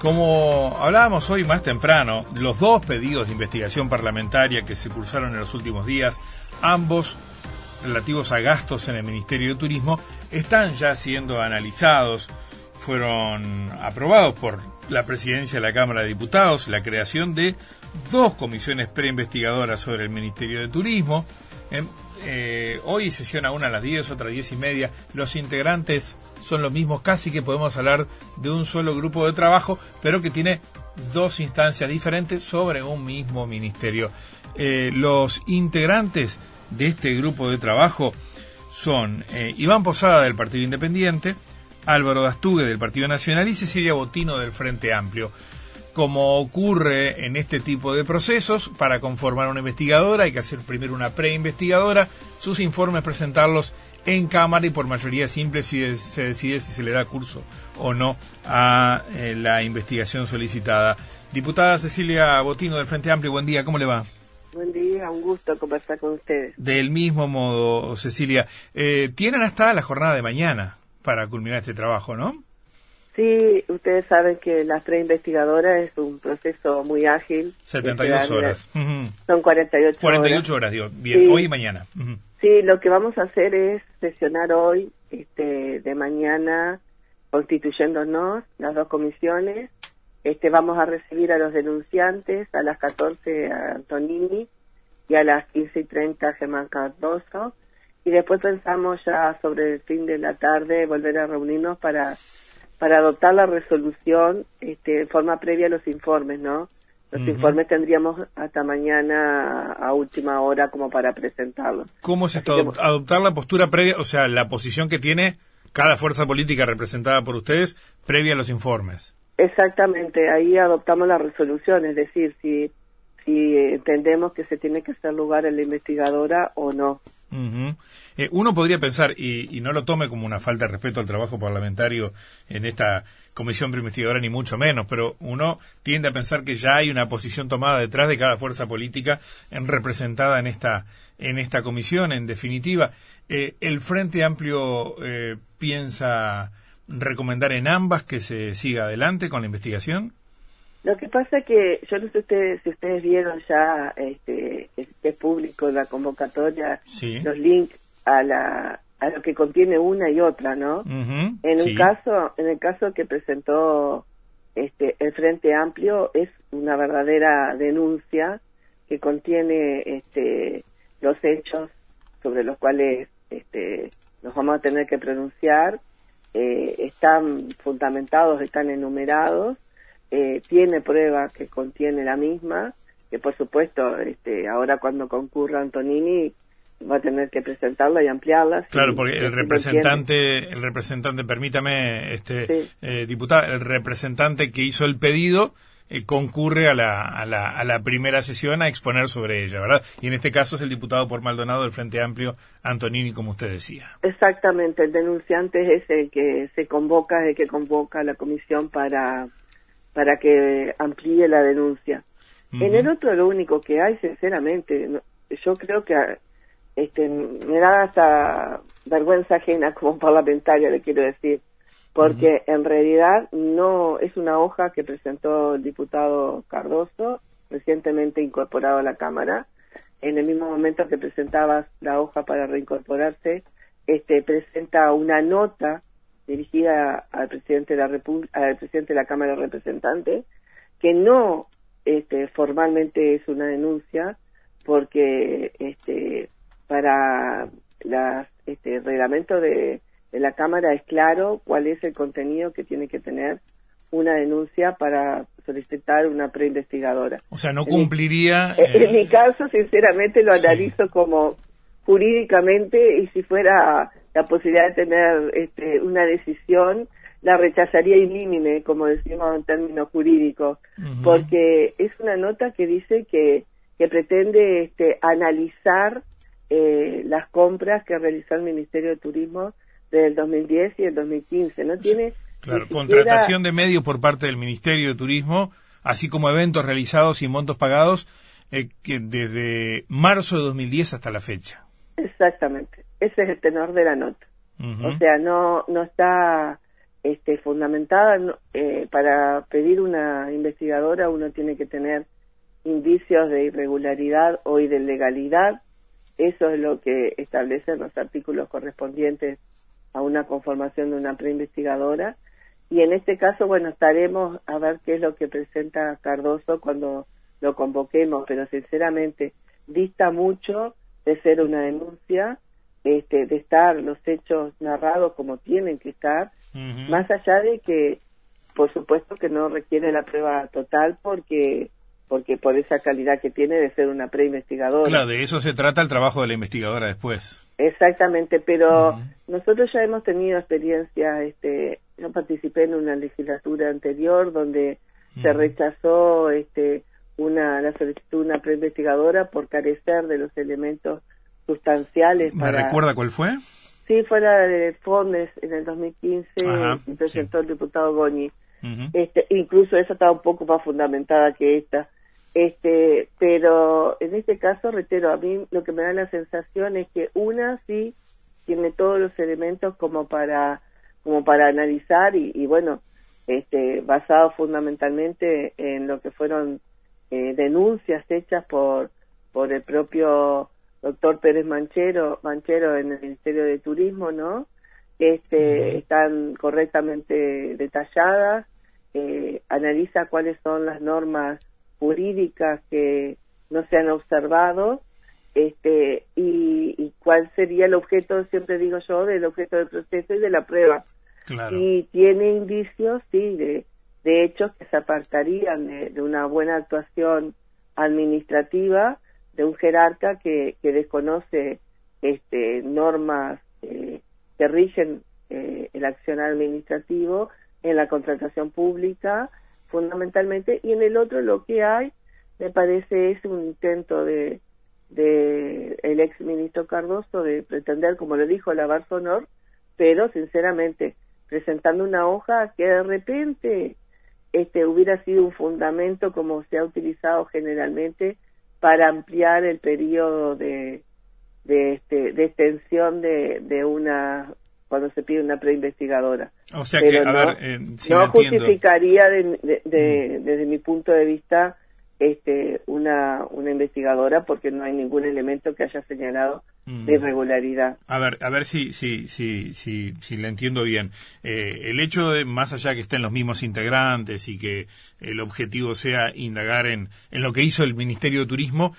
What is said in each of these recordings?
Como hablábamos hoy más temprano, los dos pedidos de investigación parlamentaria que se cursaron en los últimos días, ambos relativos a gastos en el Ministerio de Turismo, están ya siendo analizados. Fueron aprobados por la presidencia de la Cámara de Diputados la creación de dos comisiones preinvestigadoras sobre el Ministerio de Turismo. Hoy sesiona una a las 10, otra a las 10:30. Los integrantes son los mismos, casi que podemos hablar de un solo grupo de trabajo, pero que tiene dos instancias diferentes sobre un mismo ministerio. Los integrantes de este grupo de trabajo son Iván Posada del Partido Independiente, Álvaro Dastugue del Partido Nacional y Cecilia Botino del Frente Amplio. Como ocurre en este tipo de procesos, para conformar una investigadora hay que hacer primero una preinvestigadora, sus informes presentarlos en Cámara y por mayoría simple se decide si se le da curso o no a la investigación solicitada. Diputada Cecilia Botino del Frente Amplio, buen día, ¿cómo le va? Buen día, un gusto conversar con ustedes. Del mismo modo, Cecilia. Tienen hasta la jornada de mañana para culminar este trabajo, ¿no? Sí, ustedes saben que la preinvestigadora es un proceso muy ágil. 72 horas. Son 48 horas, digo, bien, sí. Hoy y mañana. Sí, lo que vamos a hacer es sesionar hoy, de mañana, constituyéndonos las dos comisiones. Vamos a recibir a los denunciantes a las 14 a Antonini y a las 15:30 a Germán Cardoso. Y después pensamos ya sobre el fin de la tarde volver a reunirnos para adoptar la resolución en forma previa a los informes, ¿no? Los informes tendríamos hasta mañana a última hora como para presentarlos. ¿Cómo es esto? Adoptar la postura previa, o sea, la posición que tiene cada fuerza política representada por ustedes previa a los informes. Exactamente, ahí adoptamos la resolución, es decir, si entendemos que se tiene que hacer lugar en la investigadora o no. Uno podría pensar, y no lo tome como una falta de respeto al trabajo parlamentario en esta comisión preinvestigadora, ni mucho menos, pero uno tiende a pensar que ya hay una posición tomada detrás de cada fuerza política representada en esta comisión. En definitiva, el Frente Amplio piensa recomendar en ambas que se siga adelante con la investigación. Lo que pasa es que, yo no sé si ustedes vieron ya, es público la convocatoria, sí, los links a lo que contiene una y otra, ¿no? En el caso que presentó el Frente Amplio es una verdadera denuncia que contiene los hechos sobre los cuales nos vamos a tener que pronunciar, están fundamentados, están enumerados. Tiene pruebas que contiene la misma, que por supuesto ahora cuando concurra Antonini va a tener que presentarla y ampliarla. Claro, porque el representante, permítame, diputada, el representante que hizo el pedido concurre a la primera sesión a exponer sobre ella, ¿verdad? Y en este caso es el diputado por Maldonado del Frente Amplio, Antonini, como usted decía. Exactamente, el denunciante es el que se convoca, el que convoca a la comisión para que amplíe la denuncia. En el otro, lo único que hay, sinceramente, yo creo que me da hasta vergüenza ajena como parlamentaria, le quiero decir, porque en realidad no es una hoja que presentó el diputado Cardoso, recientemente incorporado a la Cámara. En el mismo momento que presentaba la hoja para reincorporarse, presenta una nota dirigida al presidente de la al presidente de la Cámara de Representantes, que no formalmente es una denuncia, porque para el reglamento de la Cámara es claro cuál es el contenido que tiene que tener una denuncia para solicitar una preinvestigadora. O sea, no cumpliría... En mi caso, sinceramente, lo analizo como jurídicamente, y si fuera la posibilidad de tener una decisión, la rechazaría in limine, como decimos en términos jurídicos, porque es una nota que dice que pretende analizar las compras que realizó el Ministerio de Turismo desde el 2010 y el 2015. No tiene... Claro, contratación de medios por parte del Ministerio de Turismo, así como eventos realizados y montos pagados que desde marzo de 2010 hasta la fecha. Exactamente, ese es el tenor de la nota. O sea, no está fundamentada. Para pedir una investigadora uno tiene que tener indicios de irregularidad o de ilegalidad. Eso es lo que establecen los artículos correspondientes a una conformación de una preinvestigadora. Y en este caso, bueno, estaremos a ver qué es lo que presenta Cardoso cuando lo convoquemos, pero sinceramente dista mucho de ser una denuncia, de estar los hechos narrados como tienen que estar, más allá de que, por supuesto, que no requiere la prueba total porque por esa calidad que tiene de ser una preinvestigadora. Claro, de eso se trata el trabajo de la investigadora después. Exactamente, pero nosotros ya hemos tenido experiencias, yo participé en una legislatura anterior donde se rechazó la solicitud de una preinvestigadora por carecer de los elementos sustanciales. ¿Me recuerda cuál fue? Sí, fue la de Fondes en el 2015, y presentó el diputado Goñi. Incluso esa estaba un poco más fundamentada que esta. Pero en este caso, reitero, a mí lo que me da la sensación es que una sí tiene todos los elementos como para analizar y bueno, basado fundamentalmente en lo que fueron denuncias hechas por el propio doctor Pérez Manchero en el Ministerio de Turismo, ¿no? Están correctamente detalladas, analiza cuáles son las normas jurídicas que no se han observado, y cuál sería el objeto, siempre digo yo, del objeto del proceso y de la prueba. Claro. Y tiene indicios, sí, de hechos que se apartarían de una buena actuación administrativa de un jerarca que desconoce normas que rigen el accionar administrativo en la contratación pública, fundamentalmente, y en el otro lo que hay, me parece, es un intento de el ex ministro Cardoso de pretender, como lo dijo, lavar su honor, pero sinceramente presentando una hoja que de repente hubiera sido un fundamento como se ha utilizado generalmente para ampliar el periodo de extensión de una, cuando se pide una preinvestigadora. O sea pero que, a no, ver, si no lo entiendo. justificaría desde mi punto de vista una investigadora, porque no hay ningún elemento que haya señalado de irregularidad. A ver si la entiendo bien. El hecho de, más allá que estén los mismos integrantes y que el objetivo sea indagar en lo que hizo el Ministerio de Turismo,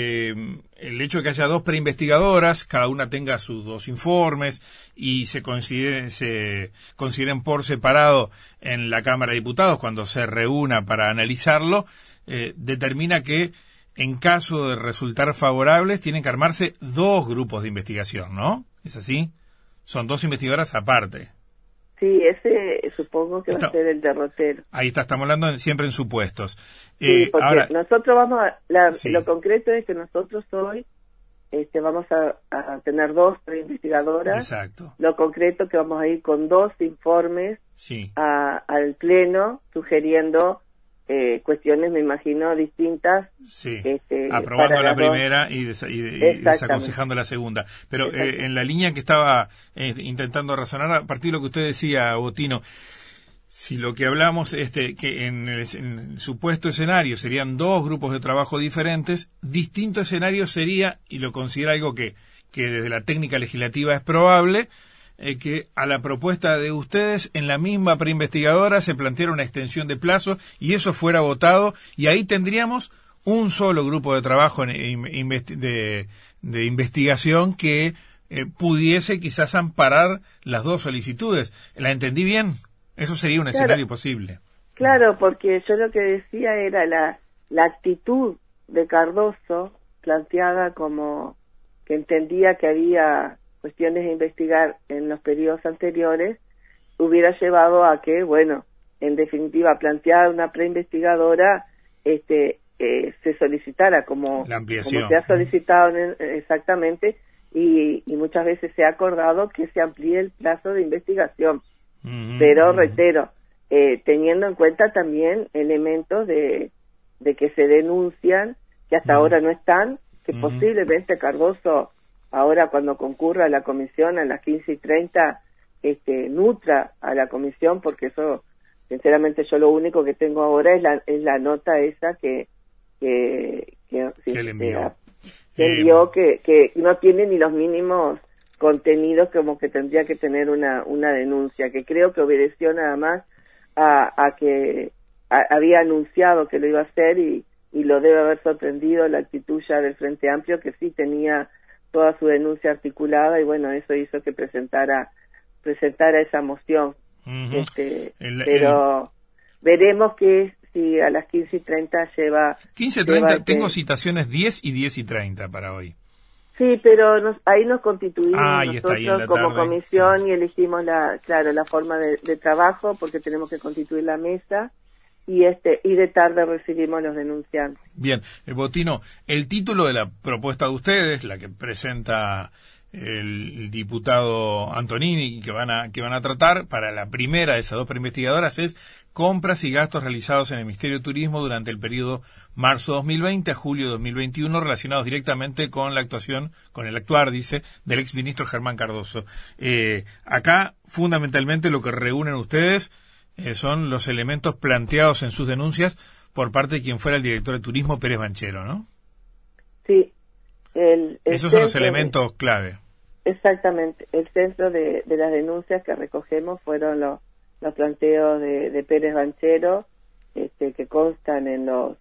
el hecho de que haya dos preinvestigadoras, cada una tenga sus dos informes y se consideren por separado en la Cámara de Diputados cuando se reúna para analizarlo, determina que en caso de resultar favorables tienen que armarse dos grupos de investigación, ¿no? ¿Es así? Son dos investigadoras aparte. Sí, ese supongo que va a ser el derrotero. Ahí está, estamos hablando siempre en supuestos. Sí, porque ahora, nosotros vamos sí. Lo concreto es que nosotros hoy vamos a tener dos investigadoras. Exacto. Lo concreto es que vamos a ir con dos informes al Pleno sugiriendo cuestiones, me imagino, distintas. Sí, aprobando la primera y desaconsejando la segunda. Pero en la línea que estaba intentando razonar, a partir de lo que usted decía, Botino, si lo que hablamos es que en el supuesto escenario serían dos grupos de trabajo diferentes, distinto escenario sería, y lo considera algo que desde la técnica legislativa es probable, que a la propuesta de ustedes en la misma preinvestigadora se planteara una extensión de plazo y eso fuera votado, y ahí tendríamos un solo grupo de trabajo de investigación que pudiese quizás amparar las dos solicitudes. ¿La entendí bien? Eso sería un escenario posible. Claro, porque yo lo que decía era la actitud de Cardoso planteada como que entendía que había cuestiones a investigar en los periodos anteriores, hubiera llevado a que, bueno, en definitiva, plantear una preinvestigadora se solicitara como se ha solicitado exactamente, y muchas veces se ha acordado que se amplíe el plazo de investigación. Pero reitero, teniendo en cuenta también elementos de que se denuncian, que hasta ahora no están, que posiblemente Cardoso ahora cuando concurra a la comisión a las 15:30 nutra a la comisión, porque eso, sinceramente, yo lo único que tengo ahora es la nota esa que le envió. Que no tiene ni los mínimos contenidos como que tendría que tener una denuncia, que creo que obedeció nada más a que había anunciado que lo iba a hacer y lo debe haber sorprendido la actitud ya del Frente Amplio, que sí tenía toda su denuncia articulada, y bueno, eso hizo que presentara esa moción. Pero veremos que si a las 15:30 lleva... 15:30, tengo citaciones 10 y 10:30 para hoy. Sí, pero ahí nos constituimos nosotros como tarde, comisión, sí. Y elegimos la forma de trabajo, porque tenemos que constituir la mesa, y de tarde recibimos los denunciantes. Bien, Botino, el título de la propuesta de ustedes, la que presenta el diputado Antonini, que van a tratar para la primera de esas dos preinvestigadoras, es compras y gastos realizados en el Ministerio de Turismo durante el periodo marzo 2020 a julio 2021, relacionados directamente con la actuación, con el actuar, dice, del exministro Germán Cardoso. Acá, fundamentalmente, lo que reúnen ustedes son los elementos planteados en sus denuncias por parte de quien fuera el director de turismo, Pérez Banchero, ¿no? Sí. Esos son los elementos clave. Exactamente. El centro de las denuncias que recogemos fueron los planteos de Pérez Banchero, que constan en los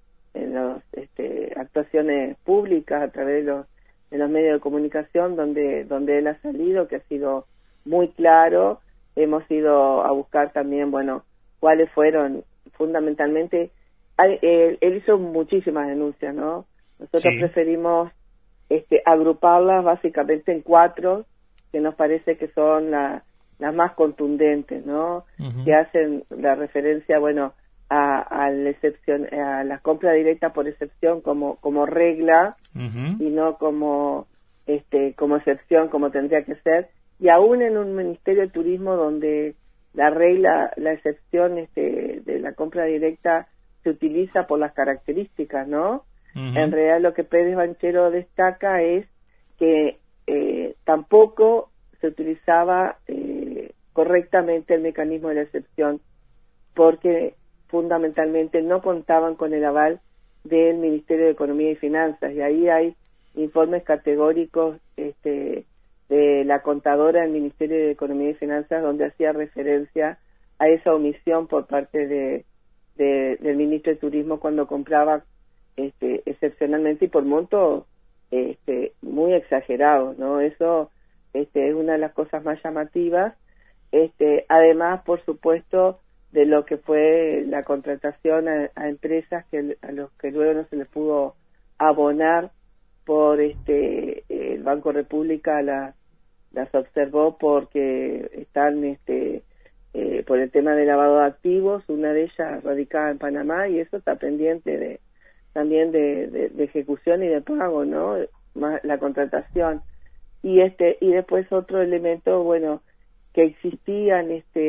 actuaciones públicas a través de los medios de comunicación donde él ha salido, que ha sido muy claro. Hemos ido a buscar también, cuáles fueron fundamentalmente. Él hizo muchísimas denuncias, ¿no? Nosotros preferimos agruparlas básicamente en 4, que nos parece que son las más contundentes, ¿no? Uh-huh. Que hacen la referencia, a la compra directa por excepción como regla, uh-huh, y no como excepción como tendría que ser. Y aún en un Ministerio de Turismo donde la excepción de la compra directa se utiliza por las características, ¿no? Uh-huh. En realidad lo que Pérez Banchero destaca es que tampoco se utilizaba correctamente el mecanismo de la excepción, porque fundamentalmente no contaban con el aval del Ministerio de Economía y Finanzas, y ahí hay informes categóricos de la contadora del Ministerio de Economía y Finanzas donde hacía referencia a esa omisión por parte del ministro de Turismo cuando compraba excepcionalmente y por montos muy exagerados, ¿no? Eso es una de las cosas más llamativas. Además, por supuesto, de lo que fue la contratación a empresas a los que luego no se les pudo abonar por el Banco República las observó porque están por el tema de lavado de activos, una de ellas radicada en Panamá, y eso está pendiente también de ejecución y de pago, ¿no? Más la contratación. Y después otro elemento, que existían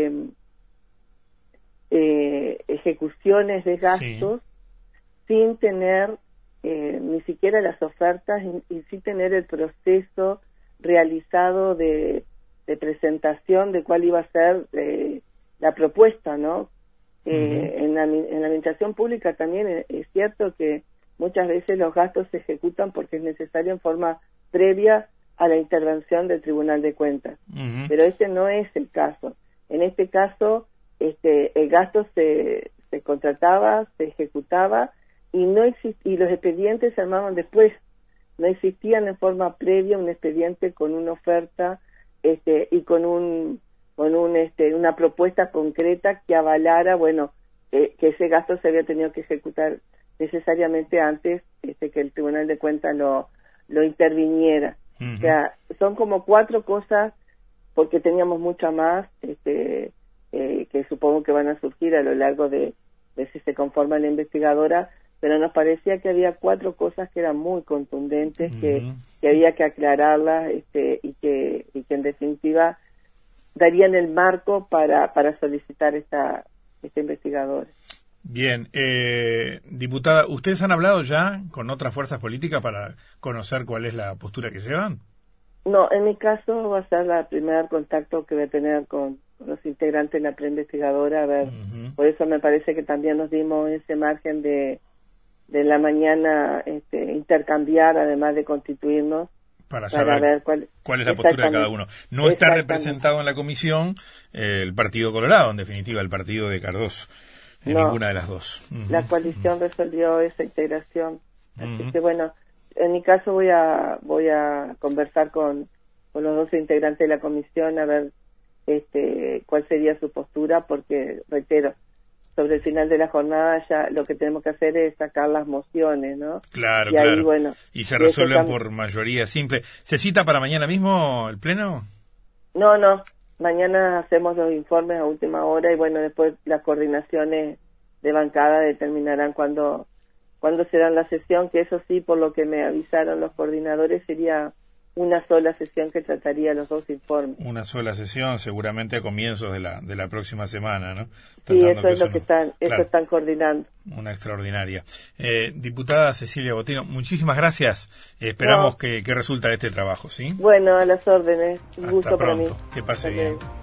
ejecuciones de gastos, sí, sin tener ni siquiera las ofertas y sin tener el proceso realizado de presentación de cuál iba a ser la propuesta, ¿no? Uh-huh. En la administración pública también es cierto que muchas veces los gastos se ejecutan porque es necesario en forma previa a la intervención del Tribunal de Cuentas. Uh-huh. Pero ese no es el caso. En este caso, el gasto se contrataba, se ejecutaba y y los expedientes se armaban después. No existían en forma previa un expediente con una oferta y con una propuesta concreta que avalara, que ese gasto se había tenido que ejecutar necesariamente antes que el Tribunal de Cuentas lo interviniera. Uh-huh. O sea, son como 4 cosas, porque teníamos muchas más que supongo que van a surgir a lo largo de si se conforma la investigadora, pero nos parecía que había 4 cosas que eran muy contundentes, uh-huh, que había que aclararlas y que en definitiva darían el marco para solicitar esta investigadora. Bien, diputada, ¿ustedes han hablado ya con otras fuerzas políticas para conocer cuál es la postura que llevan? No, en mi caso va a ser el primer contacto que voy a tener con los integrantes de la preinvestigadora, a ver, por eso me parece que también nos dimos ese margen de la mañana intercambiar, además de constituirnos, para ver cuál es la postura de cada uno. No está representado en la comisión el Partido Colorado, en definitiva, el partido de Cardoso, en ninguna de las dos. La coalición resolvió esa integración. Así que bueno, en mi caso voy a conversar con los dos integrantes de la comisión a ver cuál sería su postura, porque, reitero, sobre el final de la jornada ya lo que tenemos que hacer es sacar las mociones, ¿no? Claro, y claro. Ahí, bueno, y se resuelven por mayoría simple. ¿Se cita para mañana mismo el pleno? No. Mañana hacemos los informes a última hora y bueno, después las coordinaciones de bancada determinarán cuándo será la sesión, que eso sí, por lo que me avisaron los coordinadores, sería una sola sesión que trataría los dos informes. Una sola sesión, seguramente a comienzos de la próxima semana, ¿no? Sí, eso es lo que están coordinando. Una extraordinaria. Diputada Cecilia Botino, muchísimas gracias. Esperamos que resulta este trabajo, ¿sí? Bueno, a las órdenes. Un Hasta gusto pronto. para mí. Que pase bien.